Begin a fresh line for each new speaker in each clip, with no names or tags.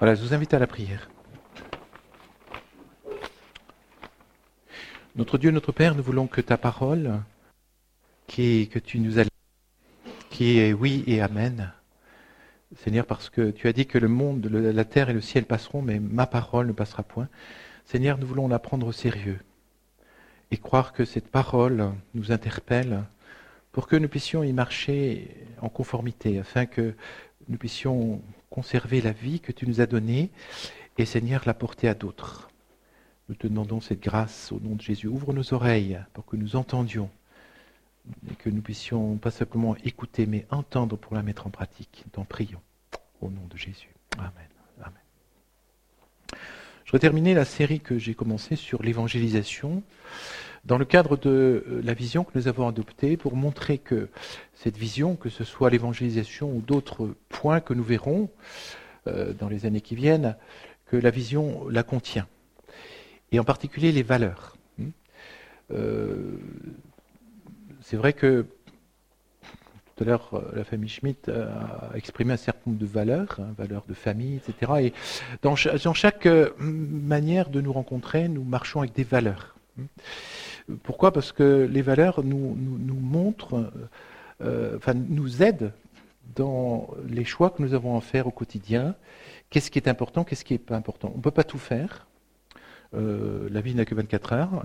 Voilà, je vous invite à la prière. Notre Dieu, notre Père, nous voulons que ta parole, que tu nous as, qui est oui et amen, Seigneur, parce que tu as dit que le monde, la terre et le ciel passeront, mais ma parole ne passera point. Seigneur, nous voulons la prendre au sérieux et croire que cette parole nous interpelle pour que nous puissions y marcher en conformité, afin que nous puissions conserver la vie que tu nous as donnée et, Seigneur, la porter à d'autres. Nous te demandons cette grâce au nom de Jésus. Ouvre nos oreilles pour que nous entendions et que nous puissions pas simplement écouter, mais entendre pour la mettre en pratique. T'en prions au nom de Jésus. Amen. Amen. Je vais terminer la série que j'ai commencée sur l'évangélisation dans le cadre de la vision que nous avons adoptée pour montrer que cette vision, que ce soit l'évangélisation ou d'autres points que nous verrons dans les années qui viennent, que la vision la contient. Et en particulier les valeurs. C'est vrai que tout à l'heure, la famille Schmitt a exprimé un certain nombre de valeurs, valeurs de famille, etc. Et dans chaque manière de nous rencontrer, nous marchons avec des valeurs. Pourquoi ? Parce que les valeurs nous montrent, nous aident dans les choix que nous avons à faire au quotidien. Qu'est-ce qui est important, qu'est-ce qui n'est pas important ? On ne peut pas tout faire. La vie n'a que 24 heures,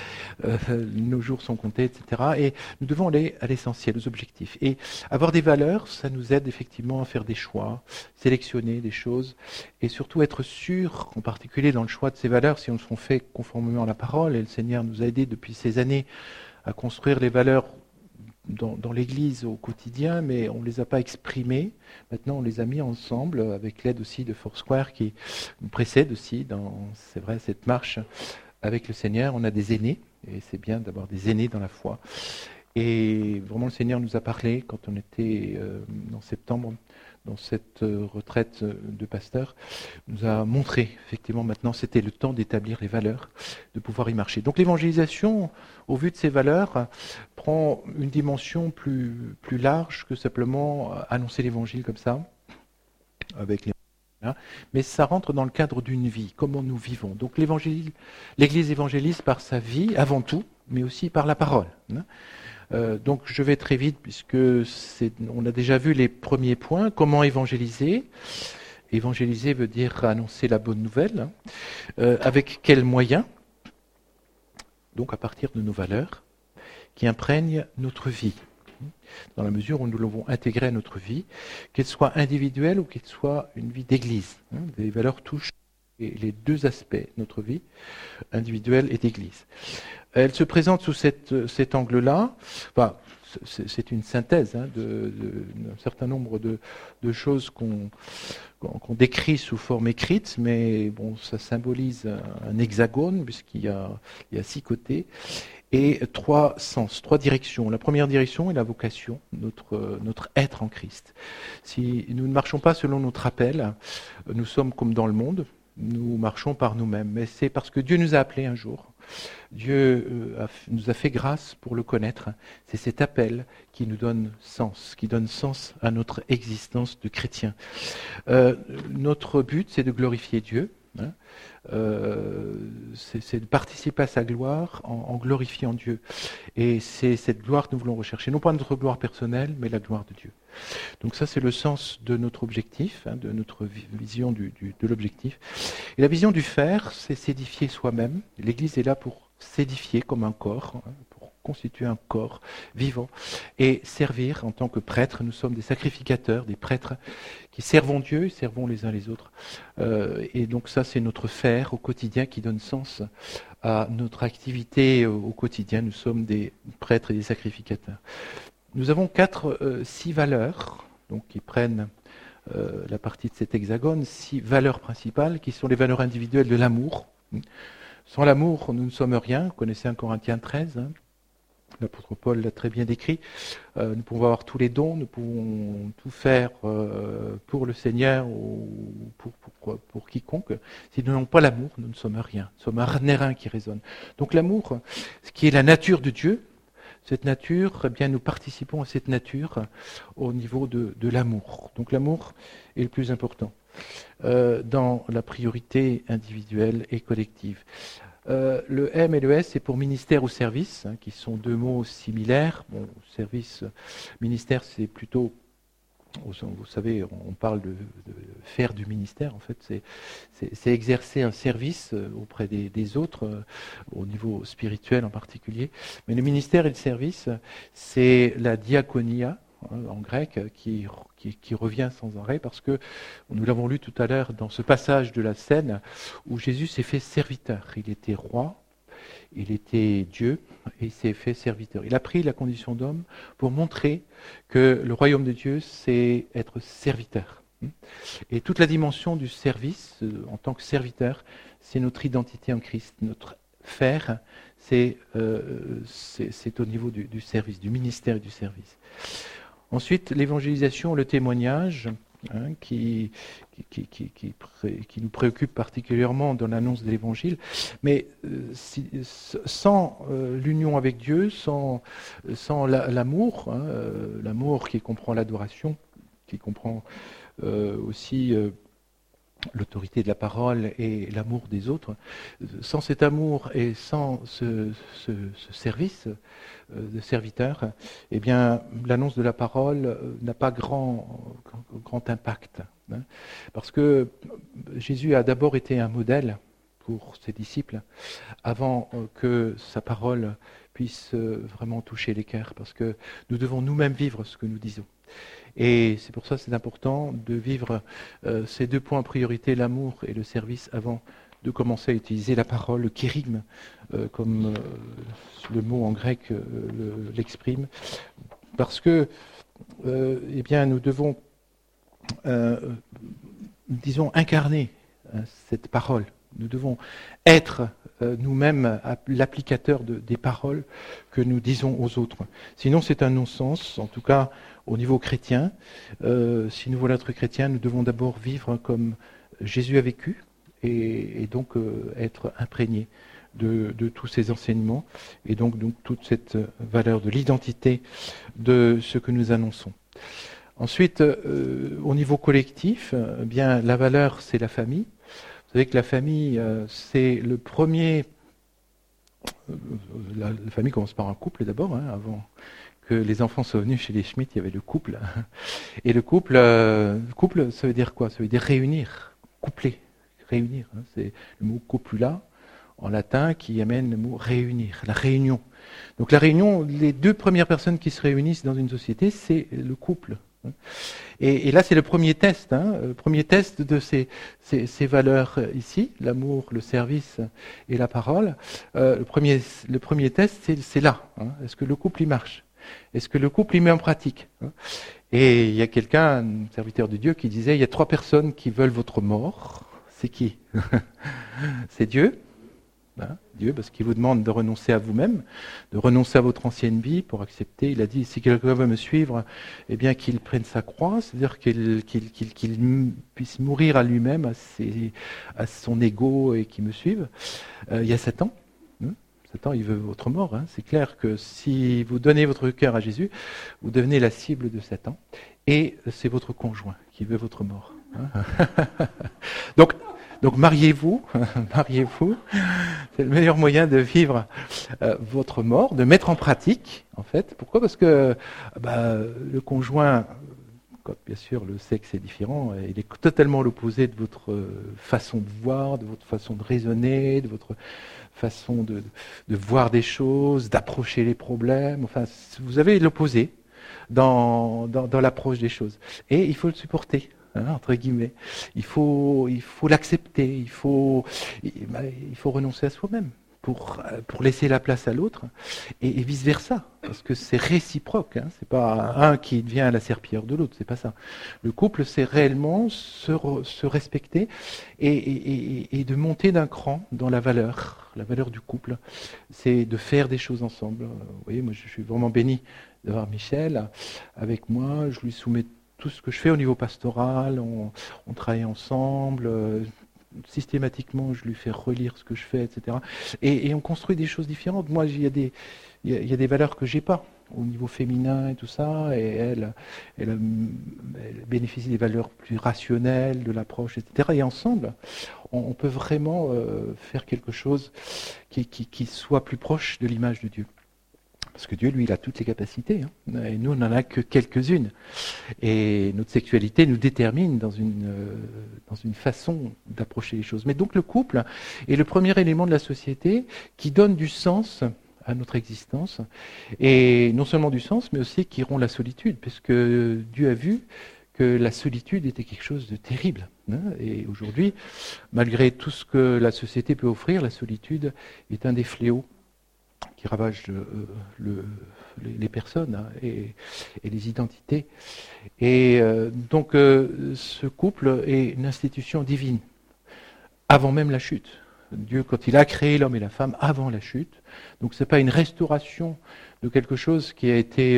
nos jours sont comptés, etc. Et nous devons aller à l'essentiel, aux objectifs. Et avoir des valeurs, ça nous aide effectivement à faire des choix, sélectionner des choses, et surtout être sûr, en particulier dans le choix de ces valeurs, si on se fait conformément à la parole, et le Seigneur nous a aidés depuis ces années à construire les valeurs dans l'Église au quotidien, mais on ne les a pas exprimées. Maintenant, on les a mis ensemble, avec l'aide aussi de Foursquare qui nous précède aussi dans, c'est vrai, cette marche avec le Seigneur. On a des aînés, et c'est bien d'avoir des aînés dans la foi. Et vraiment, le Seigneur nous a parlé quand on était en septembre, dans cette retraite de pasteur, nous a montré, effectivement, maintenant, c'était le temps d'établir les valeurs, de pouvoir y marcher. Donc l'évangélisation, au vu de ces valeurs, prend une dimension plus large que simplement annoncer l'évangile comme ça, avec les... Mais ça rentre dans le cadre d'une vie, comment nous vivons. Donc l'Église évangélise par sa vie, avant tout, mais aussi par la parole. Donc je vais très vite puisque on a déjà vu les premiers points. Comment évangéliser ? Évangéliser veut dire annoncer la bonne nouvelle. Avec quels moyens ? Donc à partir de nos valeurs qui imprègnent notre vie, dans la mesure où nous l'avons intégrée à notre vie, qu'elle soit individuelle ou qu'elle soit une vie d'église. Les valeurs touchent les deux aspects de notre vie, individuelle et d'église. Elle se présente sous cet angle-là. Enfin, c'est une synthèse d'un certain nombre de choses qu'on décrit sous forme écrite, mais bon, ça symbolise un hexagone puisqu'il y a 6 côtés et 3 sens, 3 directions. La première direction est la vocation, notre être en Christ. Si nous ne marchons pas selon notre appel, nous sommes comme dans le monde. Nous marchons par nous-mêmes, mais c'est parce que Dieu nous a appelés un jour. Dieu nous a fait grâce pour le connaître. C'est cet appel qui nous donne sens, qui donne sens à notre existence de chrétien. Notre but, c'est de glorifier Dieu. C'est de participer à sa gloire en glorifiant Dieu. Et c'est cette gloire que nous voulons rechercher. Non pas notre gloire personnelle, mais la gloire de Dieu. Donc ça, c'est le sens de notre objectif, de notre vision de l'objectif. Et la vision du faire, c'est s'édifier soi-même. L'Église est là pour s'édifier comme un corps, pour constituer un corps vivant et servir en tant que prêtres. Nous sommes des sacrificateurs, des prêtres qui servons Dieu et servons les uns les autres. Et donc ça, c'est notre faire au quotidien qui donne sens à notre activité au quotidien. Nous sommes des prêtres et des sacrificateurs. Nous avons 6 valeurs donc, qui prennent la partie de cet hexagone, 6 valeurs principales qui sont les valeurs individuelles de l'amour. Sans l'amour, nous ne sommes rien. Vous connaissez 1 Corinthiens 13, l'apôtre Paul l'a très bien décrit. Nous pouvons avoir tous les dons, nous pouvons tout faire pour le Seigneur ou pour quiconque. Si nous n'avons pas l'amour, nous ne sommes rien. Nous sommes un airain qui résonne. Donc l'amour, ce qui est la nature de Dieu, cette nature, eh bien, nous participons à cette nature au niveau de l'amour. Donc l'amour est le plus important. dans la priorité individuelle et collective. Le M et le S, c'est pour ministère ou service, qui sont deux mots similaires. Bon, service, ministère, c'est plutôt, vous savez, on parle de faire du ministère. En fait, c'est exercer un service auprès des autres, au niveau spirituel en particulier. Mais le ministère et le service, c'est la diaconia, en grec, qui revient sans arrêt, parce que nous l'avons lu tout à l'heure dans ce passage de la scène où Jésus s'est fait serviteur. Il était roi, il était Dieu, et il s'est fait serviteur. Il a pris la condition d'homme pour montrer que le royaume de Dieu, c'est être serviteur. Et toute la dimension du service, en tant que serviteur, c'est notre identité en Christ. Notre faire, c'est au niveau du service, du ministère et du service. Ensuite, l'évangélisation, le témoignage, qui nous préoccupe particulièrement dans l'annonce de l'évangile. Mais sans l'union avec Dieu, sans l'amour, l'amour qui comprend l'adoration, qui comprend aussi l'autorité de la parole et l'amour des autres, sans cet amour et sans ce service de serviteur, eh bien, l'annonce de la parole n'a pas grand impact. Parce que Jésus a d'abord été un modèle pour ses disciples, avant que sa parole puisse vraiment toucher les cœurs, parce que nous devons nous-mêmes vivre ce que nous disons. Et c'est pour ça que c'est important de vivre ces deux points en priorité, l'amour et le service, avant de commencer à utiliser la parole, le kérigme, comme le mot en grec l'exprime. Parce que, eh bien, nous devons, disons, incarner cette parole. Nous devons être nous-mêmes l'applicateur des paroles que nous disons aux autres. Sinon, c'est un non-sens, en tout cas au niveau chrétien. Si nous voulons être chrétiens, nous devons d'abord vivre comme Jésus a vécu et donc être imprégnés de tous ces enseignements et donc toute cette valeur de l'identité de ce que nous annonçons. Ensuite, au niveau collectif, eh bien, la valeur, c'est la famille. Vous savez que la famille, c'est le premier... La famille commence par un couple d'abord, avant que les enfants soient venus chez les Schmitt, il y avait le couple. Et le couple, ça veut dire quoi? Ça veut dire réunir, coupler, réunir. C'est le mot copula, en latin, qui amène le mot réunir, la réunion. Donc la réunion, les deux premières personnes qui se réunissent dans une société, c'est le couple. Et là, c'est le premier test, le premier test de ces valeurs ici, l'amour, le service et la parole. Le premier test, c'est là. Est-ce que le couple y marche? Est-ce que le couple y met en pratique? Et il y a quelqu'un, un serviteur de Dieu, qui disait, il y a 3 personnes qui veulent votre mort. C'est qui? C'est Dieu. Dieu, parce qu'il vous demande de renoncer à vous-même, de renoncer à votre ancienne vie pour accepter. Il a dit, si quelqu'un veut me suivre, eh bien qu'il prenne sa croix, c'est-à-dire qu'il puisse mourir à lui-même, à son ego et qu'il me suive. Il y a Satan. Satan, il veut votre mort. C'est clair que si vous donnez votre cœur à Jésus, vous devenez la cible de Satan. Et c'est votre conjoint qui veut votre mort. Donc mariez-vous, mariez-vous. C'est le meilleur moyen de vivre votre mort, de mettre en pratique, en fait. Pourquoi? Parce que le conjoint, bien sûr, le sexe est différent, il est totalement l'opposé de votre façon de voir, de votre façon de raisonner, de votre façon de voir des choses, d'approcher les problèmes. Enfin, vous avez l'opposé dans l'approche des choses. Et il faut le supporter. Entre guillemets, il faut l'accepter, il faut renoncer à soi-même pour laisser la place à l'autre et vice versa, parce que c'est réciproque. C'est pas un qui devient la serpillière de l'autre, c'est pas ça. Le couple, c'est réellement se respecter et de monter d'un cran dans la valeur du couple. C'est de faire des choses ensemble. Vous voyez, moi, je suis vraiment béni d'avoir Michel avec moi. Je lui soumets tout ce que je fais au niveau pastoral, on travaille ensemble, systématiquement je lui fais relire ce que je fais, etc. Et on construit des choses différentes. Moi, il y a des valeurs que j'ai pas. au niveau féminin et tout ça, et elle bénéficie des valeurs plus rationnelles, de l'approche, etc. Et ensemble, on peut vraiment faire quelque chose qui soit plus proche de l'image de Dieu. Parce que Dieu, lui, il a toutes les capacités, hein, et nous, on n'en a que quelques-unes. Et notre sexualité nous détermine dans une façon d'approcher les choses. Mais donc le couple est le premier élément de la société qui donne du sens à notre existence, et non seulement du sens, mais aussi qui rompt la solitude, puisque Dieu a vu que la solitude était quelque chose de terrible. Hein, et aujourd'hui, malgré tout ce que la société peut offrir, la solitude est un des fléaux qui ravage les personnes, hein, et les identités. Et donc ce couple est une institution divine, avant même la chute. Dieu, quand il a créé l'homme et la femme, avant la chute, donc ce n'est pas une restauration de quelque chose qui a été,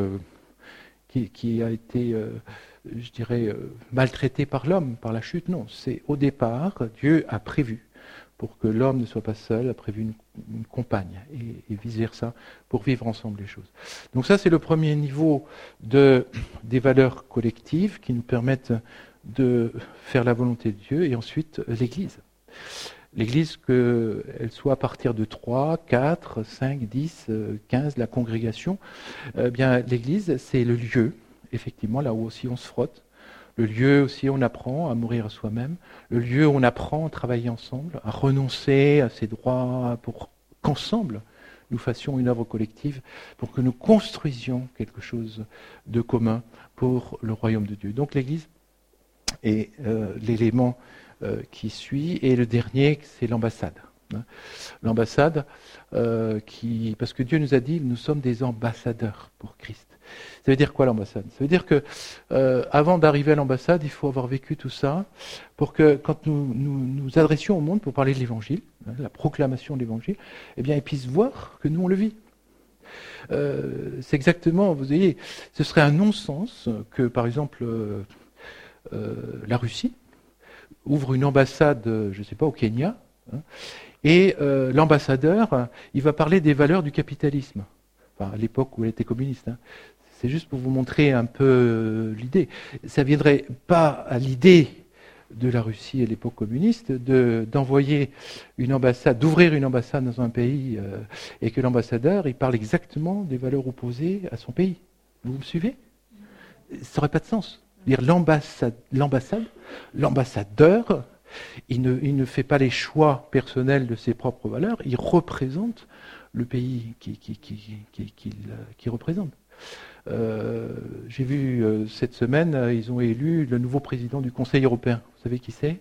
je dirais, maltraité par l'homme, par la chute. Non, c'est au départ, Dieu a prévu, pour que l'homme ne soit pas seul, a prévu une compagne, et vice-versa, pour vivre ensemble les choses. Donc ça, c'est le premier niveau des valeurs collectives qui nous permettent de faire la volonté de Dieu, et ensuite l'Église. L'Église, qu'elle soit à partir de 3, 4, 5, 10, 15, la congrégation, bien l'Église, c'est le lieu, effectivement, là où aussi on se frotte, le lieu aussi où on apprend à mourir à soi-même, le lieu où on apprend à travailler ensemble, à renoncer à ses droits pour qu'ensemble nous fassions une œuvre collective, pour que nous construisions quelque chose de commun pour le royaume de Dieu. Donc l'Église est l'élément qui suit, et le dernier, c'est l'ambassade. L'ambassade, parce que Dieu nous a dit, nous sommes des ambassadeurs pour Christ. Ça veut dire quoi l'ambassade? Ça veut dire que avant d'arriver à l'ambassade, il faut avoir vécu tout ça pour que quand nous adressions au monde pour parler de l'évangile, la proclamation de l'évangile, eh bien, ils puissent voir que nous on le vit. C'est exactement, vous voyez, ce serait un non-sens que, par exemple, la Russie ouvre une ambassade, je ne sais pas, au Kenya, hein, et l'ambassadeur, il va parler des valeurs du capitalisme. Enfin, à l'époque où elle était communiste. Hein. C'est juste pour vous montrer un peu l'idée. Ça ne viendrait pas à l'idée de la Russie à l'époque communiste d'envoyer une ambassade, d'ouvrir une ambassade dans un pays et que l'ambassadeur, il parle exactement des valeurs opposées à son pays. Vous me suivez? Ça n'aurait pas de sens. Dire l'ambassadeur, il ne fait pas les choix personnels de ses propres valeurs, il représente le pays qui représente. J'ai vu cette semaine, ils ont élu le nouveau président du Conseil européen. Vous savez qui c'est?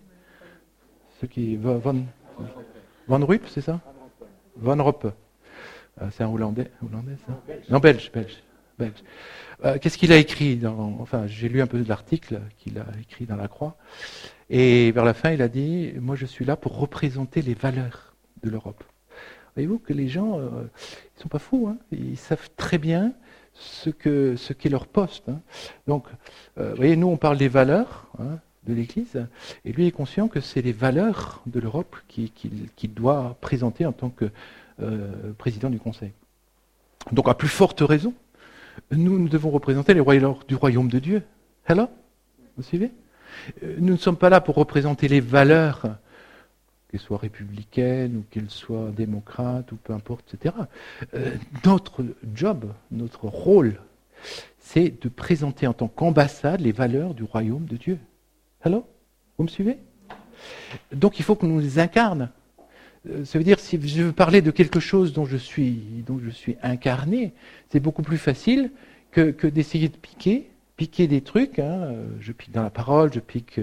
Van Rompuy, c'est ça? Van Rompuy. C'est un Hollandais ça? Non, belge. Qu'est-ce qu'il a écrit enfin, j'ai lu un peu de l'article qu'il a écrit dans la Croix. Et vers la fin, il a dit, moi je suis là pour représenter les valeurs de l'Europe. Voyez-vous que les gens, ils ne sont pas fous, hein, ils savent très bien ce qu'est leur poste. Hein. Donc, vous voyez, nous on parle des valeurs, hein, de l'Église, et lui est conscient que c'est les valeurs de l'Europe qu'il doit présenter en tant que président du Conseil. Donc à plus forte raison, nous devons représenter les valeurs du royaume de Dieu. Hello? Vous suivez? Nous ne sommes pas là pour représenter les valeurs, qu'elles soient républicaines ou qu'elles soient démocrates ou peu importe, etc. Notre job, notre rôle, c'est de présenter en tant qu'ambassade les valeurs du royaume de Dieu. Hello? Vous me suivez? Donc il faut que nous les incarne. Ça veut dire, si je veux parler de quelque chose dont je suis incarné, c'est beaucoup plus facile que d'essayer de piquer des trucs. Hein. Je pique dans la parole, je pique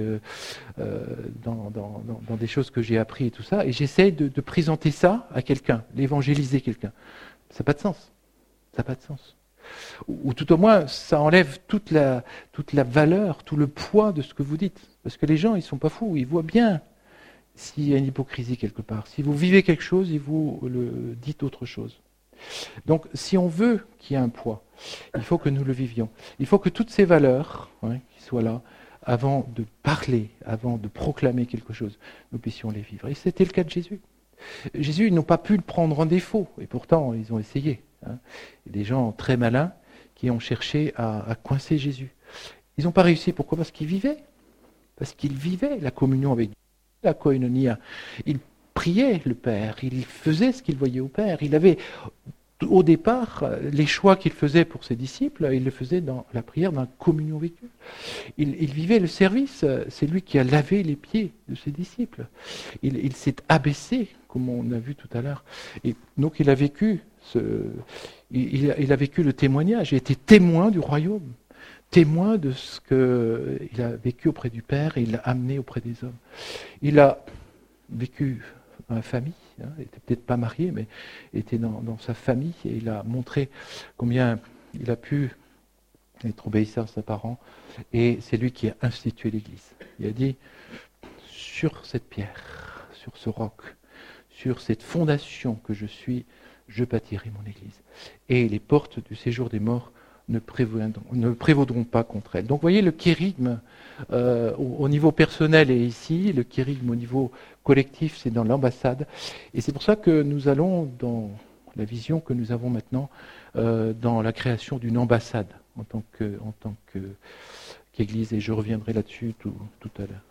dans des choses que j'ai appris et tout ça, et j'essaye de présenter ça à quelqu'un, d'évangéliser quelqu'un. Ça n'a pas de sens. Ça n'a pas de sens. Ou tout au moins, ça enlève toute la valeur, tout le poids de ce que vous dites. Parce que les gens, ils ne sont pas fous, ils voient bien s'il y a une hypocrisie quelque part. Si vous vivez quelque chose, et vous le dites autre chose. Donc, si on veut qu'il y ait un poids, il faut que nous le vivions. Il faut que toutes ces valeurs, qui soient là, avant de parler, avant de proclamer quelque chose, nous puissions les vivre. Et c'était le cas de Jésus. Jésus, ils n'ont pas pu le prendre en défaut, et pourtant, ils ont essayé. hein. Des gens très malins qui ont cherché à coincer Jésus. Ils n'ont pas réussi. Pourquoi? Parce qu'ils vivaient. Parce qu'ils vivaient la communion avec Dieu, la koinonia. Ils priaient le Père, ils faisaient ce qu'ils voyaient au Père. Il avait, au départ, les choix qu'il faisait pour ses disciples, il le faisait dans la prière, dans la communion avec Dieu. Il vivait le service, c'est lui qui a lavé les pieds de ses disciples. Il s'est abaissé, comme on a vu tout à l'heure. Et donc il a vécu il a vécu le témoignage, il a été témoin du royaume, témoin de ce qu'il a vécu auprès du Père et il l'a amené auprès des hommes. Il a vécu dans la famille, hein, il n'était peut-être pas marié, mais était dans sa famille et il a montré combien il a pu être obéissant à ses parents et c'est lui qui a institué l'Église. Il a dit, sur cette pierre, sur ce roc, sur cette fondation que je suis, je bâtirai mon Église. Et les portes du séjour des morts ne prévaudront pas contre elle. Donc vous voyez, le kérigme au niveau personnel est ici, le kérigme au niveau collectif c'est dans l'ambassade. Et c'est pour ça que nous allons, dans la vision que nous avons maintenant, dans la création d'une ambassade en tant qu'Église, et je reviendrai là-dessus tout à l'heure.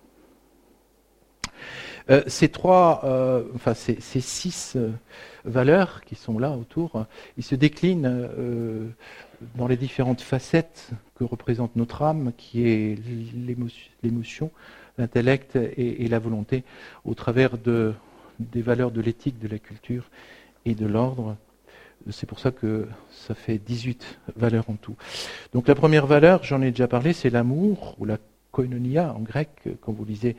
Ces six valeurs qui sont là autour, ils se déclinent dans les différentes facettes que représente notre âme, qui est l'émotion, l'intellect et la volonté, au travers des valeurs de l'éthique, de la culture et de l'ordre. C'est pour ça que ça fait 18 valeurs en tout. Donc la première valeur, j'en ai déjà parlé, c'est l'amour, ou la koinonia en grec, quand vous lisez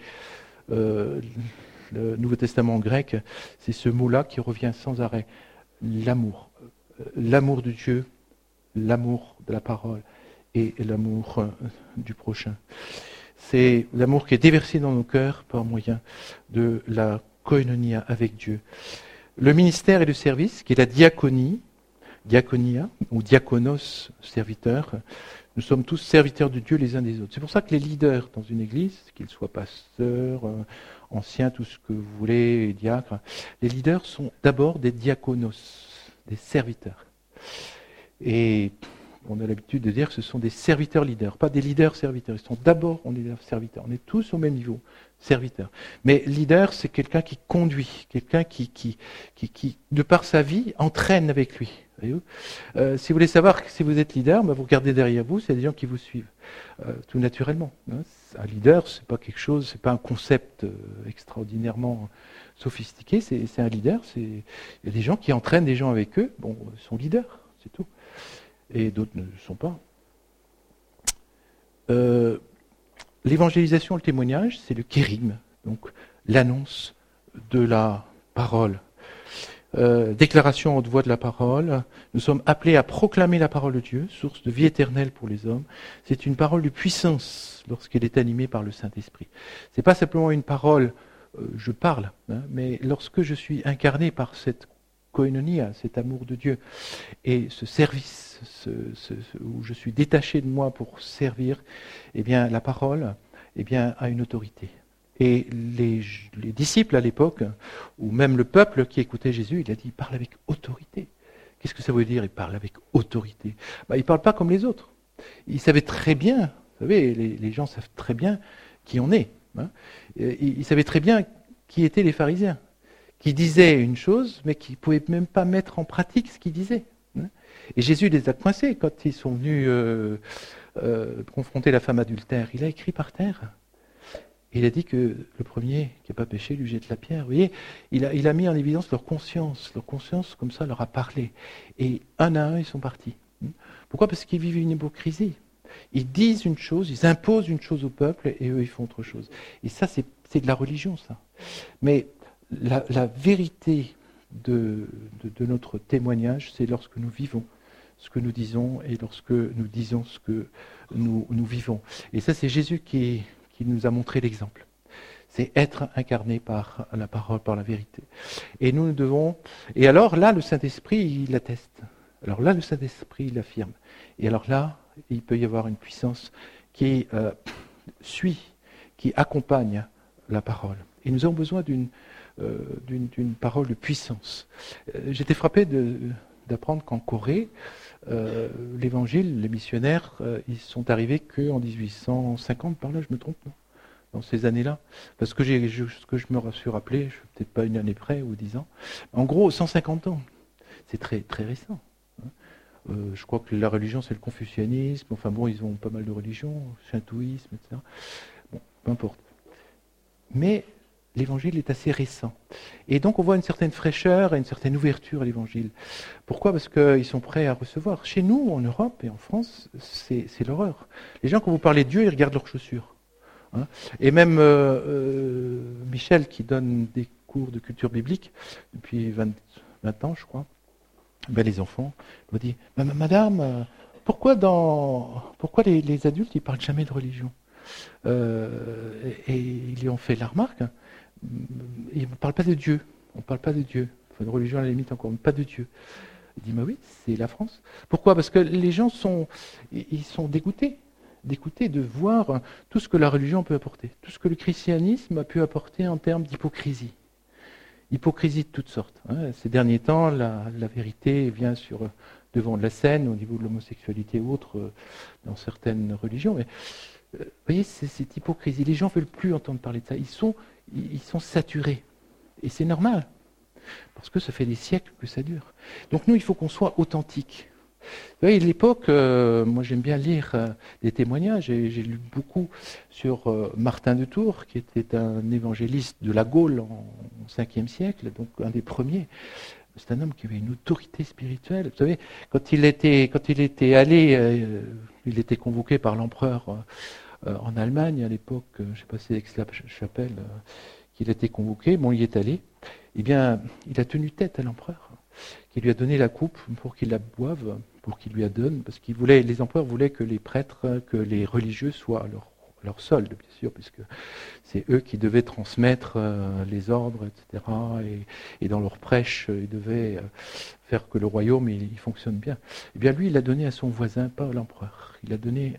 le Nouveau Testament en grec, c'est ce mot-là qui revient sans arrêt. L'amour. L'amour de Dieu, l'amour de la parole et l'amour du prochain. C'est l'amour qui est déversé dans nos cœurs par moyen de la koinonia avec Dieu. Le ministère et le service, qui est la diaconia, ou diakonos, serviteur. Nous sommes tous serviteurs de Dieu les uns des autres. C'est pour ça que les leaders dans une église, qu'ils soient pasteurs, anciens, tout ce que vous voulez, diacres, les leaders sont d'abord des diakonos, des serviteurs. Et on a l'habitude de dire que ce sont des serviteurs leaders, pas des leaders serviteurs. Ils sont d'abord on est serviteurs. On est tous au même niveau, serviteurs. Mais leader, c'est quelqu'un qui conduit, quelqu'un qui, de par sa vie, entraîne avec lui. Si vous voulez savoir si vous êtes leader, vous regardez derrière vous, c'est des gens qui vous suivent, tout naturellement. Un leader, c'est pas quelque chose, c'est pas un concept extraordinairement sophistiqué. C'est un leader. Il y a des gens qui entraînent des gens avec eux. Bon, ils sont leaders, c'est tout. Et d'autres ne le sont pas. L'évangélisation, le témoignage, c'est le kérigme, donc l'annonce de la parole. Déclaration en haute voix de la parole. Nous sommes appelés à proclamer la parole de Dieu, source de vie éternelle pour les hommes. C'est une parole de puissance lorsqu'elle est animée par le Saint-Esprit. C'est pas simplement une parole, je parle, mais lorsque je suis incarné par cette koinonia, cet amour de Dieu, et ce service, où je suis détaché de moi pour servir, eh bien la parole, a une autorité. Et les disciples à l'époque, ou même le peuple qui écoutait Jésus, il a dit, il parle avec autorité. Qu'est-ce que ça veut dire, il parle avec autorité? Il ne parle pas comme les autres. Il savait très bien, vous savez, les gens savent très bien qui on est. Il savait très bien qui étaient les pharisiens, qui disaient une chose, mais qui ne pouvaient même pas mettre en pratique ce qu'ils disaient. Et Jésus les a coincés quand ils sont venus confronter la femme adultère. Il a écrit par terre. Il a dit que le premier qui n'a pas péché lui jette la pierre. Vous voyez, il a mis en évidence leur conscience. Leur conscience, comme ça, leur a parlé. Et un à un, ils sont partis. Pourquoi? Parce qu'ils vivent une hypocrisie. Ils disent une chose, ils imposent une chose au peuple, et eux, ils font autre chose. Et ça, c'est de la religion, ça. Mais la vérité de notre témoignage, c'est lorsque nous vivons ce que nous disons, et lorsque nous disons ce que nous vivons. Et ça, c'est Jésus qui nous a montré l'exemple. C'est être incarné par la parole, par la vérité. Et nous devons... Et alors là, le Saint-Esprit, il atteste. Alors là, le Saint-Esprit, il affirme. Et alors là, il peut y avoir une puissance qui suit, qui accompagne la parole. Et nous avons besoin d'une parole de puissance. J'étais frappé d'apprendre qu'en Corée, l'évangile, les missionnaires, ils sont arrivés qu'en 1850, par là, je me trompe, non, dans ces années-là. Parce que ce que je me suis rappelé, je suis peut-être pas une année près ou 10 ans. En gros, 150 ans. C'est très, très récent. Je crois que la religion, c'est le confucianisme. Enfin bon, ils ont pas mal de religions, le shintoïsme, etc. Bon, peu importe. Mais l'évangile est assez récent. Et donc on voit une certaine fraîcheur et une certaine ouverture à l'évangile. Pourquoi ? Parce qu'ils sont prêts à recevoir. Chez nous, en Europe et en France, c'est l'horreur. Les gens, quand vous parlez de Dieu, ils regardent leurs chaussures. Hein. Et même Michel, qui donne des cours de culture biblique depuis 20 ans, je crois, ben, les enfants, ils disent « Madame, pourquoi les adultes ils parlent jamais de religion ?» Et ils lui ont fait la remarque, ils ne parlent pas de Dieu. On ne parle pas de Dieu. Enfin, de religion à la limite encore, mais pas de Dieu. Il dit, mais oui, c'est la France. Pourquoi ? Parce que les gens sont dégoûtés de voir tout ce que la religion peut apporter, tout ce que le christianisme a pu apporter en termes d'hypocrisie. Hypocrisie de toutes sortes. Hein. Ces derniers temps, la vérité vient devant de la scène au niveau de l'homosexualité ou autre dans certaines religions. Mais vous voyez, c'est cette hypocrisie. Les gens ne veulent plus entendre parler de ça. Ils sont saturés. Et c'est normal. Parce que ça fait des siècles que ça dure. Donc nous, il faut qu'on soit authentique. Vous voyez, à l'époque, moi j'aime bien lire des témoignages. J'ai lu beaucoup sur Martin de Tours, qui était un évangéliste de la Gaule en 5e siècle, donc un des premiers. C'est un homme qui avait une autorité spirituelle. Vous savez, quand il était allé, il était convoqué par l'empereur en Allemagne à l'époque, je ne sais pas si c'est Aix-la-Chapelle qu'il était convoqué, bon, il y est allé. Eh bien, il a tenu tête à l'empereur, qui lui a donné la coupe pour qu'il la boive, pour qu'il lui la donne, parce les empereurs voulaient que les prêtres, que les religieux soient à leur solde, bien sûr, puisque c'est eux qui devaient transmettre les ordres, etc. Et dans leur prêche, ils devaient faire que le royaume il fonctionne bien. Eh bien, lui, il l'a donné à son voisin, pas à l'empereur. Il a donné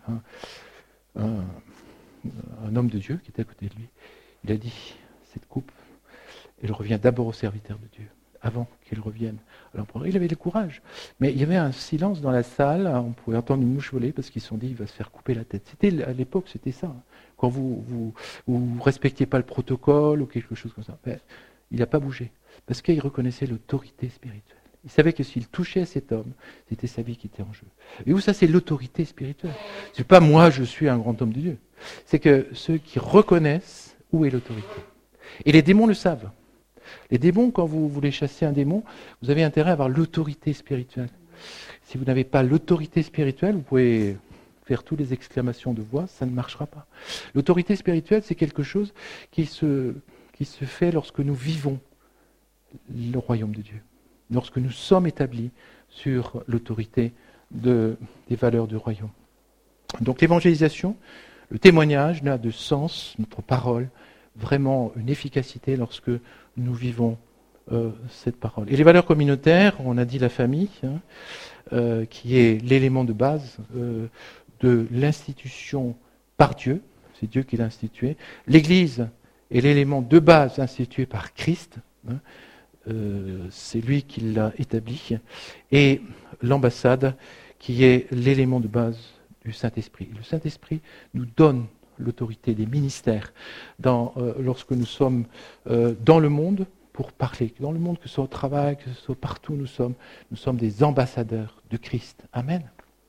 un homme de Dieu qui était à côté de lui. Il a dit, cette coupe, elle revient d'abord au serviteur de Dieu, avant qu'il revienne à l'empereur. Il avait le courage. Mais il y avait un silence dans la salle, on pouvait entendre une mouche voler parce qu'ils se sont dit, il va se faire couper la tête. À l'époque, c'était ça. Quand vous respectiez pas le protocole ou quelque chose comme ça. Mais il n'a pas bougé. Parce qu'il reconnaissait l'autorité spirituelle. Il savait que s'il touchait cet homme, c'était sa vie qui était en jeu. Et où ça, c'est l'autorité spirituelle. C'est pas moi, je suis un grand homme de Dieu. C'est que ceux qui reconnaissent où est l'autorité. Et les démons le savent. Les démons, quand vous voulez chasser un démon, vous avez intérêt à avoir l'autorité spirituelle. Si vous n'avez pas l'autorité spirituelle, vous pouvez faire toutes les exclamations de voix, ça ne marchera pas. L'autorité spirituelle, c'est quelque chose qui se fait lorsque nous vivons le royaume de Dieu, lorsque nous sommes établis sur l'autorité des valeurs du royaume. Donc l'évangélisation, le témoignage n'a de sens, notre parole, vraiment une efficacité lorsque nous vivons cette parole. Et les valeurs communautaires, on a dit la famille, qui est l'élément de base de l'institution par Dieu, c'est Dieu qui l'a instituée. L'Église est l'élément de base institué par Christ, c'est lui qui l'a établi. Et l'ambassade, qui est l'élément de base du Saint-Esprit. Le Saint-Esprit nous donne l'autorité des ministères lorsque nous sommes dans le monde pour parler. Dans le monde, que ce soit au travail, que ce soit partout, nous sommes des ambassadeurs de Christ. Amen.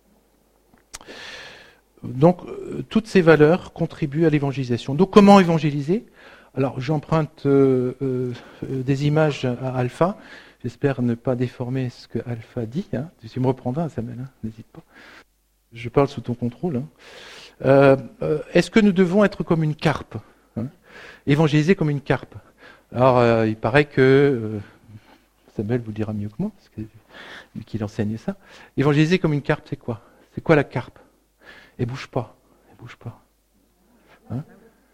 Donc, toutes ces valeurs contribuent à l'évangélisation. Donc, comment évangéliser ? Alors, j'emprunte des images à Alpha. J'espère ne pas déformer ce que Alpha dit. Hein. Tu me reprendras, Samuel, hein, n'hésite pas. Je parle sous ton contrôle. Hein. Est-ce que nous devons être comme une carpe, hein, évangéliser comme une carpe? Alors, il paraît que Samuel vous dira mieux que moi, parce que lui qu'il enseigne ça. Évangéliser comme une carpe, c'est quoi? C'est quoi la carpe? Elle bouge pas. Elle bouge pas. Hein?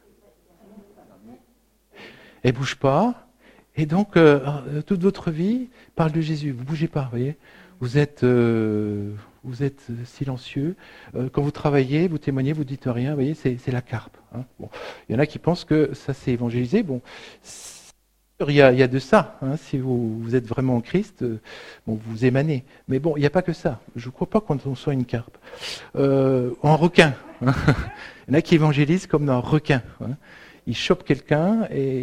Elle bouge pas. Et donc, toute votre vie parle de Jésus. Vous bougez pas, vous voyez. Vous êtes silencieux. Quand vous travaillez, vous témoignez, vous dites rien. Vous voyez, c'est la carpe. Hein. Bon. Il y en a qui pensent que ça c'est évangélisé. Bon, Il y a de ça. Si vous êtes vraiment en Christ, vous émanez. Mais bon, il n'y a pas que ça. Je ne crois pas qu'on soit une carpe. En requin. Il y en a qui évangélisent comme dans un requin. Il chope quelqu'un et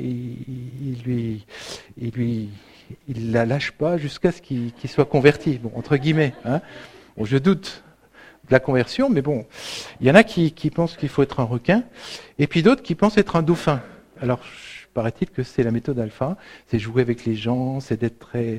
il la lâche pas jusqu'à ce qu'il soit converti. Bon, entre guillemets. Bon, je doute de la conversion, mais bon, il y en a qui pensent qu'il faut être un requin, et puis d'autres qui pensent être un dauphin. Alors, paraît-il que c'est la méthode alpha, c'est jouer avec les gens, c'est d'être très,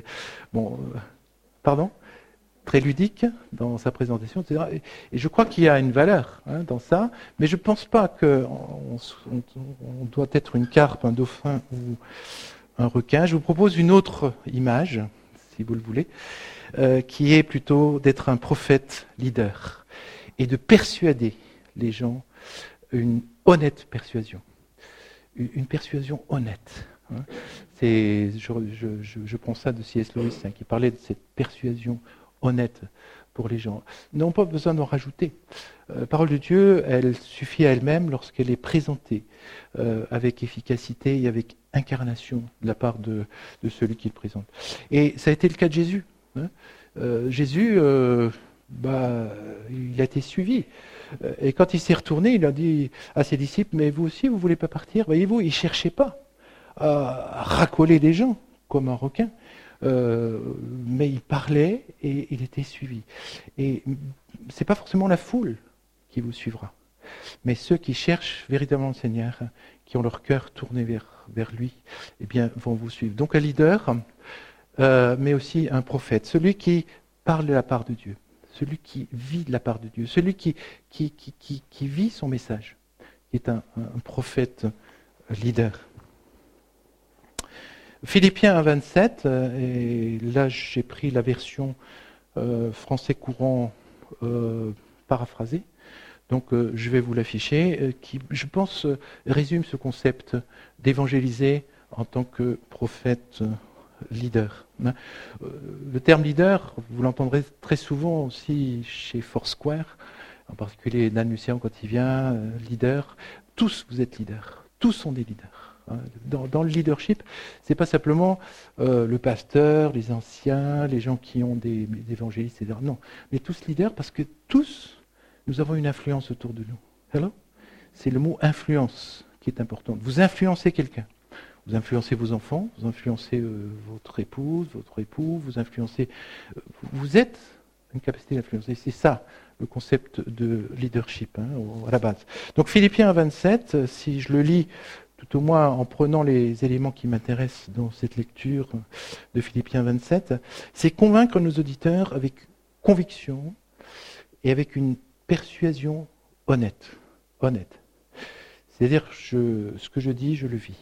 très ludique dans sa présentation, etc. Et je crois qu'il y a une valeur dans ça, mais je ne pense pas qu'on doit être une carpe, un dauphin ou un requin. Je vous propose une autre image, si vous le voulez, qui est plutôt d'être un prophète leader et de persuader les gens, une honnête persuasion. Une persuasion honnête. Je prends ça de C.S. Lewis, qui parlait de cette persuasion honnête pour les gens. Ils n'ont pas besoin d'en rajouter. La parole de Dieu, elle suffit à elle-même lorsqu'elle est présentée avec efficacité et avec incarnation de la part de celui qui le présente. Et ça a été le cas de Jésus. Jésus, il a été suivi. Et quand il s'est retourné, il a dit à ses disciples, mais vous aussi, vous ne voulez pas partir? Voyez-vous, il ne cherchait pas à racoler les gens comme un requin, mais il parlait et il était suivi. Et ce n'est pas forcément la foule qui vous suivra, mais ceux qui cherchent véritablement le Seigneur, qui ont leur cœur tourné vers lui, eh bien, vont vous suivre. Donc un leader, mais aussi un prophète, celui qui parle de la part de Dieu. Celui qui vit de la part de Dieu, celui qui vit son message, qui est un prophète leader. Philippiens 1,27, et là j'ai pris la version français courant paraphrasée, donc je vais vous l'afficher, qui je pense résume ce concept d'évangéliser en tant que prophète leader. Le terme leader, vous l'entendrez très souvent aussi chez Foursquare, en particulier Dan Lucien quand il vient, leader. Tous vous êtes leaders, tous sont des leaders. Dans le leadership, c'est pas simplement le pasteur, les anciens, les gens qui ont des évangélistes, etc. Non, mais tous leaders parce que tous, nous avons une influence autour de nous. Hello? C'est le mot influence qui est important. Vous influencez quelqu'un. Vous influencez vos enfants, vous influencez votre épouse, votre époux, vous influencez... vous êtes une capacité d'influencer. C'est ça, le concept de leadership, à la base. Donc Philippiens 27, si je le lis, tout au moins en prenant les éléments qui m'intéressent dans cette lecture de Philippiens 27, c'est convaincre nos auditeurs avec conviction et avec une persuasion honnête. Honnête. C'est-à-dire, ce que je dis, je le vis.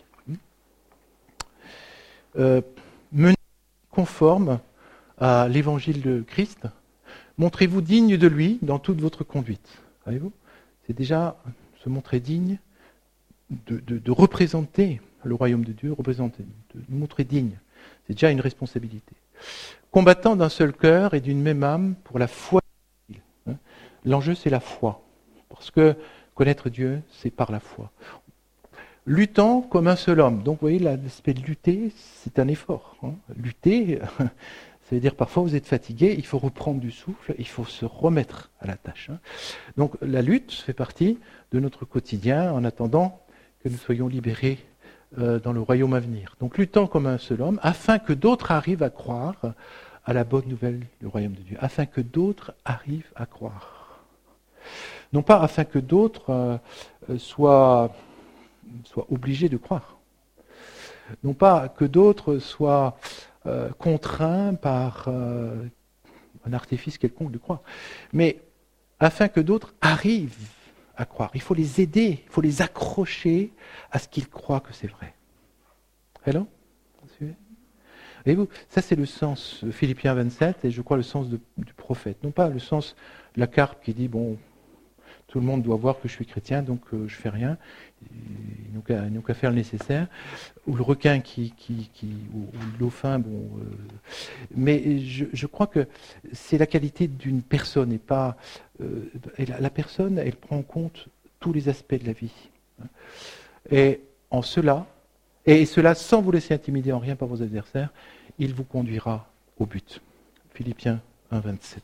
Menez conforme à l'évangile de Christ, montrez-vous digne de lui dans toute votre conduite. Voyez-vous, c'est déjà se montrer digne de représenter le royaume de Dieu, de nous montrer digne. C'est déjà une responsabilité. Combattant d'un seul cœur et d'une même âme pour la foi. L'enjeu, c'est la foi. Parce que connaître Dieu, c'est par la foi. Luttant comme un seul homme. Donc, vous voyez, l'aspect de lutter, c'est un effort. Lutter, ça veut dire parfois vous êtes fatigué, il faut reprendre du souffle, il faut se remettre à la tâche. Donc, la lutte fait partie de notre quotidien en attendant que nous soyons libérés dans le royaume à venir. Donc, luttant comme un seul homme, afin que d'autres arrivent à croire à la bonne nouvelle du royaume de Dieu. Afin que d'autres arrivent à croire. Non pas afin que d'autres soient obligés de croire. Non pas que d'autres soient contraints par un artifice quelconque de croire, mais afin que d'autres arrivent à croire. Il faut les aider, il faut les accrocher à ce qu'ils croient que c'est vrai. Hello? Voyez-vous, ça c'est le sens de Philippiens 27 et je crois le sens du prophète. Non pas le sens de la carpe qui dit, bon, tout le monde doit voir que je suis chrétien, donc je fais rien. Ils n'ont qu'à faire le nécessaire. Ou le requin ou le dauphin, mais je crois que c'est la qualité d'une personne et pas... la personne, elle prend en compte tous les aspects de la vie. Et en cela, Et cela sans vous laisser intimider en rien par vos adversaires, il vous conduira au but. Philippiens 1, 27.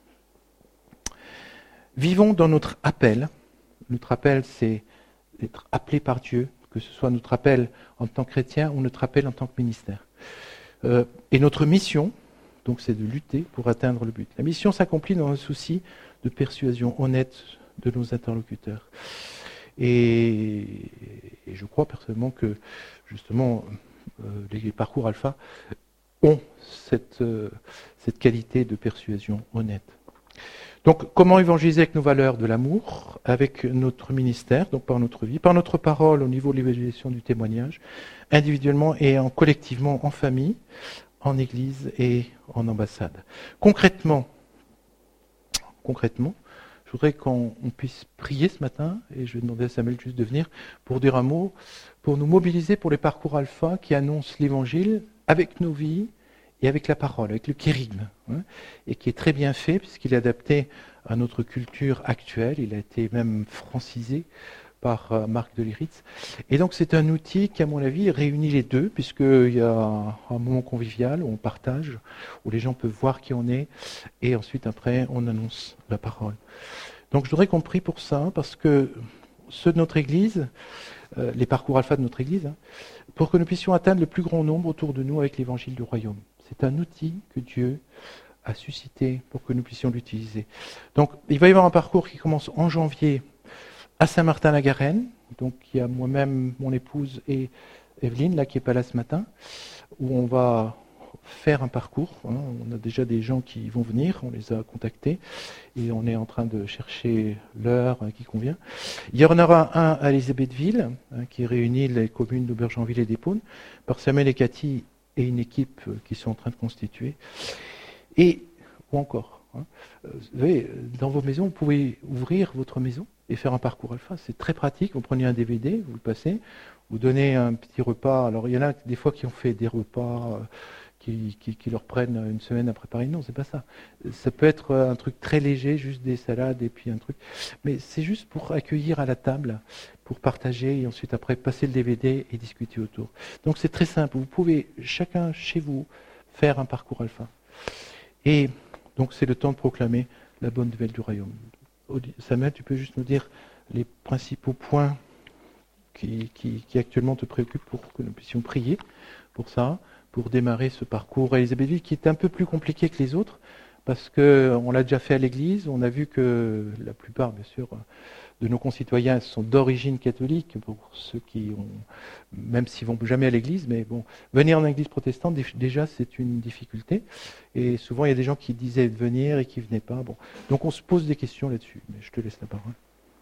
Vivons dans notre appel. Notre appel, c'est d'être appelé par Dieu, que ce soit notre appel en tant que chrétien ou notre appel en tant que ministère. Et notre mission, donc, c'est de lutter pour atteindre le but. La mission s'accomplit dans un souci de persuasion honnête de nos interlocuteurs. Et je crois personnellement que, justement, les parcours alpha ont cette qualité de persuasion honnête. Donc, comment évangéliser avec nos valeurs de l'amour, avec notre ministère, donc par notre vie, par notre parole au niveau de l'évangélisation du témoignage, individuellement et collectivement en famille, en église et en ambassade. Concrètement, je voudrais qu'on puisse prier ce matin, et je vais demander à Samuel juste de venir pour dire un mot, pour nous mobiliser pour les parcours alpha qui annoncent l'évangile avec nos vies et avec la parole, avec le kérigme, et qui est très bien fait puisqu'il est adapté à notre culture actuelle, il a été même francisé par Marc de Liritz. Et donc c'est un outil qui, à mon avis, réunit les deux, puisqu'il y a un moment convivial où on partage, où les gens peuvent voir qui on est, et ensuite après on annonce la parole. Donc je voudrais qu'on prie pour ça, parce que ceux de notre Église, les parcours alpha de notre Église, pour que nous puissions atteindre le plus grand nombre autour de nous avec l'évangile du royaume. C'est un outil que Dieu a suscité pour que nous puissions l'utiliser. Donc il va y avoir un parcours qui commence en janvier à Saint-Martin-la-Garenne, donc il y a moi-même, mon épouse et Evelyne, là qui n'est pas là ce matin, où on va faire un parcours. On a déjà des gens qui vont venir, on les a contactés, et on est en train de chercher l'heure qui convient. Il y en aura un à Élisabethville, qui réunit les communes d'Aubergenville et d'Épône, par Samuel et Cathy et une équipe qui sont en train de constituer. Ou encore, vous savez, dans vos maisons, vous pouvez ouvrir votre maison et faire un parcours alpha. C'est très pratique. Vous prenez un DVD, vous le passez, vous donnez un petit repas. Alors, il y en a des fois qui ont fait des repas qui leur prennent une semaine à préparer. Non, c'est pas ça. Ça peut être un truc très léger, juste des salades et puis un truc. Mais c'est juste pour accueillir à la table, pour partager et ensuite après passer le DVD et discuter autour. Donc, c'est très simple. Vous pouvez, chacun chez vous, faire un parcours alpha. Et donc, c'est le temps de proclamer la bonne nouvelle du royaume. Samuel, tu peux juste nous dire les principaux points qui actuellement te préoccupent pour que nous puissions prier pour ça, pour démarrer ce parcours à Élisabethville qui est un peu plus compliqué que les autres, parce qu'on l'a déjà fait à l'église, on a vu que la plupart, bien sûr, de nos concitoyens sont d'origine catholique, pour ceux qui ont, même s'ils vont jamais à l'église, mais bon, venir en église protestante, déjà, c'est une difficulté. Et souvent, il y a des gens qui disaient de venir et qui venaient pas. Bon. Donc, on se pose des questions là-dessus. Mais je te laisse la parole.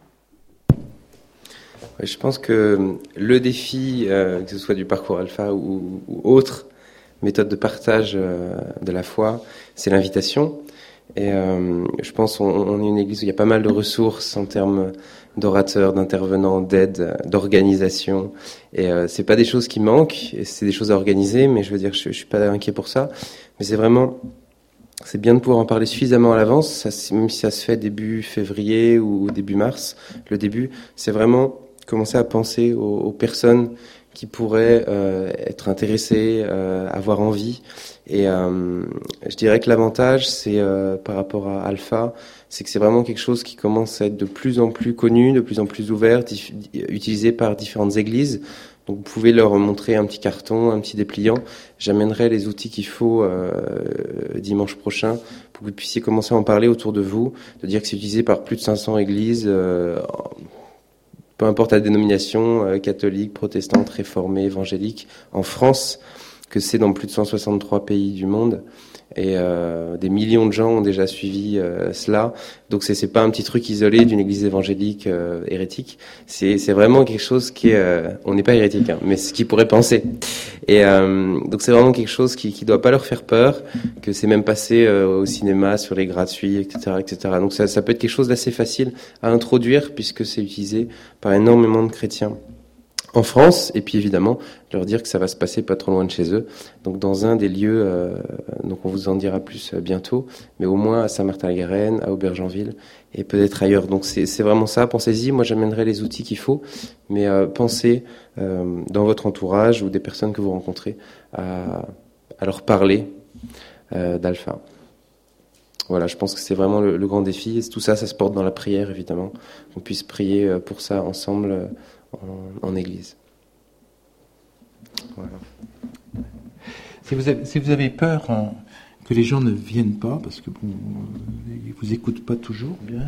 Ouais, je pense que le défi, que ce soit du parcours alpha ou autre méthode de partage de la foi, c'est l'invitation. Et je pense on est une église où il y a pas mal de ressources en termes d'orateurs, d'intervenants, d'aide, d'organisation. Et c'est pas des choses qui manquent, et c'est des choses à organiser, mais je veux dire, je suis pas inquiet pour ça. Mais c'est bien de pouvoir en parler suffisamment à l'avance, même si ça se fait début février ou début mars. Le début, c'est vraiment commencer à penser aux personnes qui pourraient être intéressées, avoir envie. Et je dirais que l'avantage, c'est par rapport à Alpha, c'est que c'est vraiment quelque chose qui commence à être de plus en plus connu, de plus en plus ouvert, utilisé par différentes églises. Donc vous pouvez leur montrer un petit carton, un petit dépliant. J'amènerai les outils qu'il faut dimanche prochain pour que vous puissiez commencer à en parler autour de vous, de dire que c'est utilisé par plus de 500 églises, peu importe la dénomination, catholique, protestante, réformée, évangélique, en France, que c'est dans plus de 163 pays du monde. Et des millions de gens ont déjà suivi cela. Donc c'est pas un petit truc isolé d'une église évangélique hérétique. C'est vraiment quelque chose qui est... on n'est pas hérétique, hein, mais ce qu'ils pourraient penser. Et donc c'est vraiment quelque chose qui doit pas leur faire peur, que c'est même passé au cinéma, sur les gratuits, etc., etc. Donc ça peut être quelque chose d'assez facile à introduire, puisque c'est utilisé par énormément de chrétiens en France, et puis évidemment leur dire que ça va se passer pas trop loin de chez eux, donc dans un des lieux, donc on vous en dira plus bientôt, mais au moins à Saint-Martin-la-Garenne, à Aubergenville, et peut-être ailleurs. Donc c'est vraiment ça, pensez-y, moi j'amènerai les outils qu'il faut, mais pensez dans votre entourage ou des personnes que vous rencontrez à leur parler d'Alpha. Voilà, je pense que c'est vraiment le grand défi, et tout ça, ça se porte dans la prière évidemment, qu'on puisse prier pour ça ensemble en Église. Voilà.
Si vous avez peur que les gens ne viennent pas, parce que ils vous écoutent pas toujours, bien.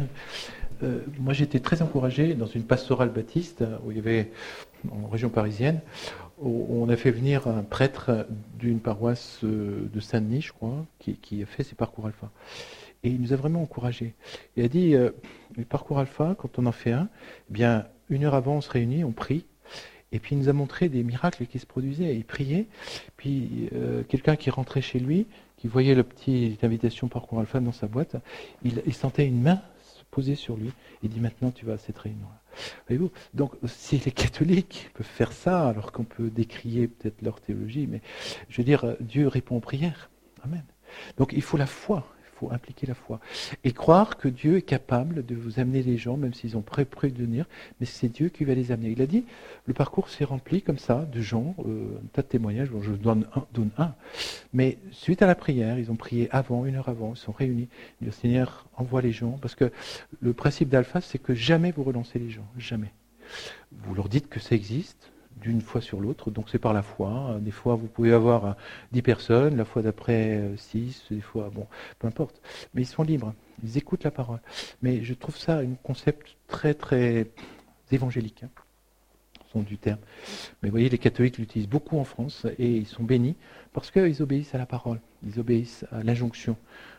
Moi, j'étais très encouragé dans une pastorale baptiste où il y avait en région parisienne, où on a fait venir un prêtre d'une paroisse de Saint-Denis, je crois, qui a fait ses parcours alpha. Et il nous a vraiment encouragés. Il a dit, le parcours alpha, quand on en fait un, eh bien, 1 heure avant, on se réunit, on prie. Et puis il nous a montré des miracles qui se produisaient. Il priait. Puis quelqu'un qui rentrait chez lui, qui voyait la petite invitation Parcours Alpha dans sa boîte, il sentait une main se poser sur lui. Il dit maintenant tu vas à cette réunion-là. Voyez-vous ? Donc si les catholiques peuvent faire ça, alors qu'on peut décrier peut-être leur théologie, mais je veux dire, Dieu répond aux prières. Amen. Donc il faut la foi. Il faut impliquer la foi. Et croire que Dieu est capable de vous amener les gens, même s'ils ont prêt de venir, mais c'est Dieu qui va les amener. Il a dit, le parcours s'est rempli comme ça, de gens, un tas de témoignages, bon, je donne un, mais suite à la prière, ils ont prié avant, 1 heure avant, ils sont réunis, le Seigneur envoie les gens, parce que le principe d'Alpha, c'est que jamais vous relancez les gens, jamais. Vous leur dites que ça existe, d'une fois sur l'autre, donc c'est par la foi. Des fois, vous pouvez avoir 10 personnes, la fois d'après 6, des fois, bon, peu importe. Mais ils sont libres, ils écoutent la parole. Mais je trouve ça un concept très, très évangélique, au sens du terme. Mais vous voyez, les catholiques l'utilisent beaucoup en France et ils sont bénis parce qu'ils obéissent à la parole, ils obéissent à l'injonction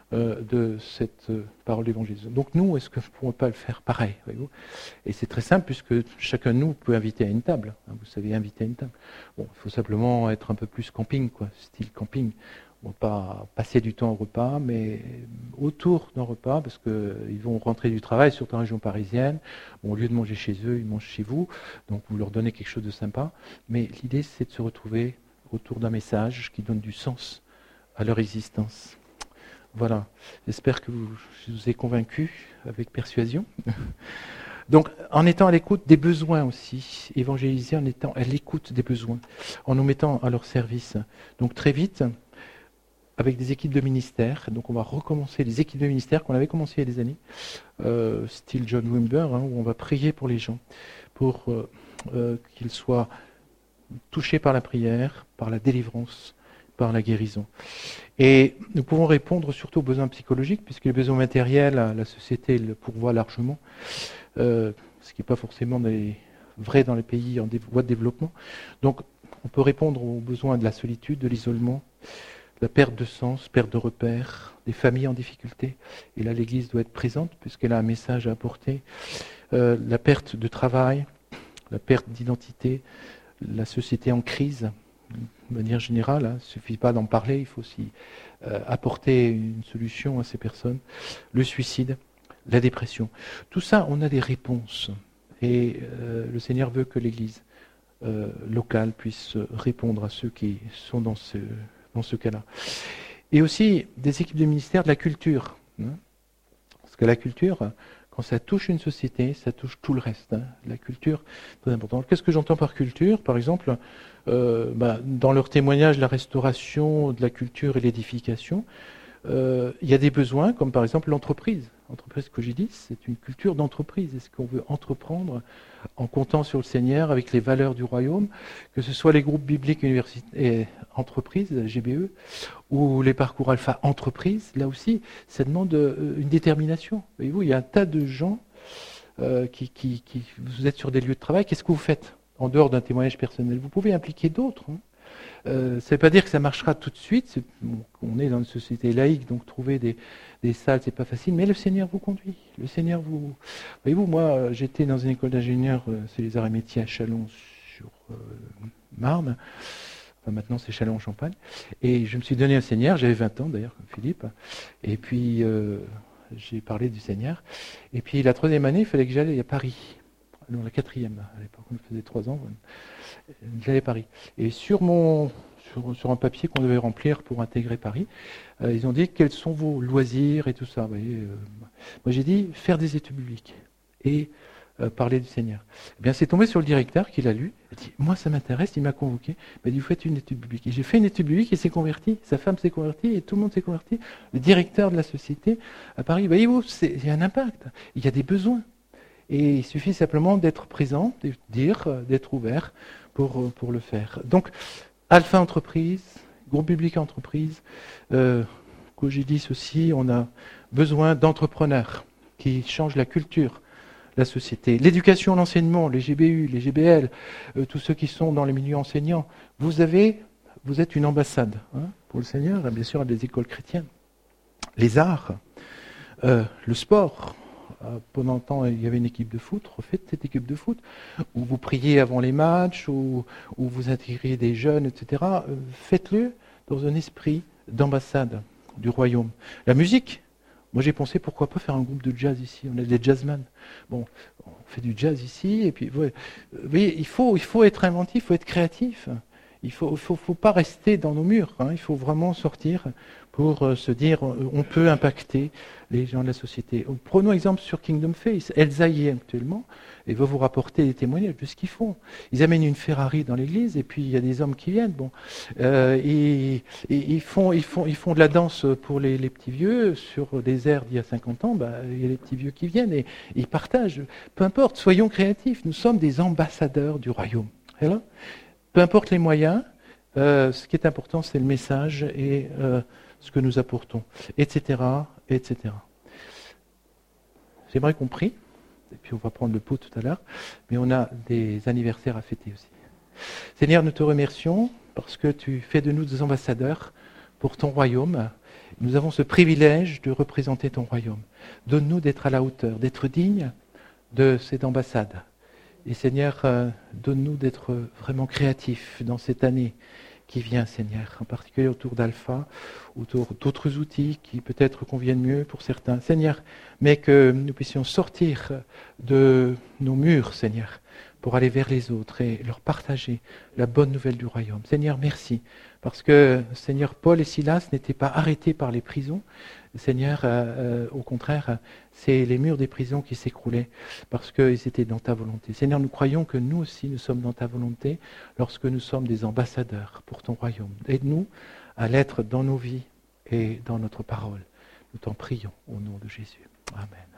de cette parole d'évangélisme. Donc nous, est-ce qu'on ne pourrait pas le faire pareil, voyez-vous ? Et c'est très simple puisque chacun de nous peut inviter à une table. Vous savez inviter à une table. Bon, il faut simplement être un peu plus camping, quoi, style camping. On va pas passer du temps au repas, mais autour d'un repas, parce qu'ils vont rentrer du travail, surtout en région parisienne. Bon, au lieu de manger chez eux, ils mangent chez vous. Donc vous leur donnez quelque chose de sympa. Mais l'idée, c'est de se retrouver autour d'un message qui donne du sens à leur existence. Voilà, j'espère que je vous ai convaincu avec persuasion. Donc, en étant à l'écoute des besoins aussi, évangéliser en étant à l'écoute des besoins, en nous mettant à leur service. Donc, très vite, avec des équipes de ministère, donc on va recommencer les équipes de ministère qu'on avait commencé il y a des années, style John Wimber, où on va prier pour les gens, pour qu'ils soient touchés par la prière, par la délivrance, par la guérison. Et nous pouvons répondre surtout aux besoins psychologiques, puisque les besoins matériels, la société le pourvoit largement, ce qui n'est pas forcément vrai dans les pays en voie de développement. Donc, on peut répondre aux besoins de la solitude, de l'isolement, de la perte de sens, perte de repères, des familles en difficulté. Et là, l'Église doit être présente, puisqu'elle a un message à apporter. La perte de travail, la perte d'identité, la société en crise, de manière générale, il ne suffit pas d'en parler, il faut aussi apporter une solution à ces personnes. Le suicide, la dépression. Tout ça, on a des réponses. Et le Seigneur veut que l'Église locale puisse répondre à ceux qui sont dans ce cas-là. Et aussi des équipes de ministère de la culture. Parce que la culture, quand ça touche une société, ça touche tout le reste. La culture, très important. Qu'est-ce que j'entends par culture ? Par exemple, dans leur témoignage, la restauration de la culture et l'édification, il y a des besoins, comme par exemple l'entreprise. L'entreprise que j'ai dit, c'est une culture d'entreprise. Est-ce qu'on veut entreprendre en comptant sur le Seigneur avec les valeurs du royaume, que ce soit les groupes bibliques et entreprises, GBE, ou les parcours alpha entreprises, là aussi, ça demande une détermination. Voyez-vous, il y a un tas de gens vous êtes sur des lieux de travail, qu'est-ce que vous faites en dehors d'un témoignage personnel ? Vous pouvez impliquer d'autres. Ça ne veut pas dire que ça marchera tout de suite. On est dans une société laïque, donc trouver des salles, c'est pas facile. Mais le Seigneur vous conduit. Le Seigneur vous. Voyez-vous, moi, j'étais dans une école d'ingénieurs, c'est les arts et métiers à Chalon-sur-Marne. Enfin, maintenant, c'est Châlons-en-Champagne. Et je me suis donné au Seigneur. J'avais 20 ans d'ailleurs, comme Philippe. Et puis j'ai parlé du Seigneur. Et puis la 3e année, il fallait que j'aille à Paris. non, la 4e à l'époque, on faisait 3 ans, j'allais à Paris. Et sur un papier qu'on devait remplir pour intégrer Paris, ils ont dit quels sont vos loisirs et tout ça. Vous voyez, moi j'ai dit faire des études bibliques et parler du Seigneur. Eh bien, c'est tombé sur le directeur qui l'a lu. Il a dit, moi ça m'intéresse, il m'a convoqué. Il m'a dit, vous faites une étude biblique. Et j'ai fait une étude biblique et s'est converti. Sa femme s'est convertie et tout le monde s'est converti. Le directeur de la société à Paris, voyez-vous, il y a un impact. Il y a des besoins. Et il suffit simplement d'être présent, de dire, d'être ouvert pour le faire. Donc, Alpha Entreprise, groupe biblique entreprise, Cogidis aussi, on a besoin d'entrepreneurs qui changent la culture, la société. L'éducation, l'enseignement, les GBU, les GBL, tous ceux qui sont dans les milieux enseignants, vous êtes une ambassade pour le Seigneur, et bien sûr, à des écoles chrétiennes. Les arts, le sport. Pendant un temps, il y avait une équipe de foot, refaites cette équipe de foot, où vous priez avant les matchs, où vous intégrez des jeunes, etc. Faites-le dans un esprit d'ambassade du royaume. La musique, moi j'ai pensé pourquoi pas faire un groupe de jazz ici, on a des jazzmen. Bon, on fait du jazz ici, et puis vous voyez, il faut être inventif, il faut être créatif. Il ne faut pas rester dans nos murs, il faut vraiment sortir pour se dire on peut impacter les gens de la société. Prenons exemple sur Kingdom Faith. Elsa y est actuellement et va vous rapporter des témoignages de ce qu'ils font. Ils amènent une Ferrari dans l'église et puis il y a des hommes qui viennent. Bon, ils font de la danse pour les petits vieux sur des airs d'il y a 50 ans. Il y a les petits vieux qui viennent et ils partagent. Peu importe, soyons créatifs. Nous sommes des ambassadeurs du royaume. Voilà. Peu importe les moyens, ce qui est important, c'est le message et ce que nous apportons, etc., etc. J'aimerais qu'on prie, et puis on va prendre le pot tout à l'heure, mais on a des anniversaires à fêter aussi. Seigneur, nous te remercions parce que tu fais de nous des ambassadeurs pour ton royaume. Nous avons ce privilège de représenter ton royaume. Donne-nous d'être à la hauteur, d'être dignes de cette ambassade. Et Seigneur, donne-nous d'être vraiment créatifs dans cette année qui vient, Seigneur, en particulier autour d'Alpha, autour d'autres outils qui peut-être conviennent mieux pour certains, Seigneur, mais que nous puissions sortir de nos murs, Seigneur, pour aller vers les autres et leur partager la bonne nouvelle du royaume. Seigneur, merci, parce que, Seigneur, Paul et Silas n'étaient pas arrêtés par les prisons. Seigneur, au contraire, c'est les murs des prisons qui s'écroulaient parce qu'ils étaient dans ta volonté. Seigneur, nous croyons que nous aussi, nous sommes dans ta volonté lorsque nous sommes des ambassadeurs pour ton royaume. Aide-nous à l'être dans nos vies et dans notre parole. Nous t'en prions au nom de Jésus. Amen.